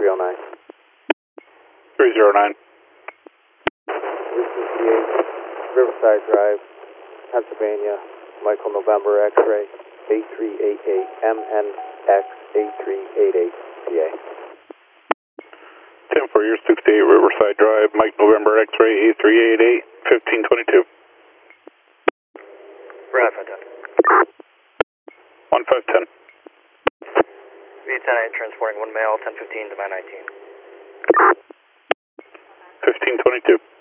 309. 309. 368 Riverside Drive, Pennsylvania, Michael November X-ray 8388 MNX 8388 PA. 10 for your 68 Riverside Drive, Mike November X-ray 8388 1522. Brad 510. 1510. V10 transporting one male, 1015 to 919. 1522.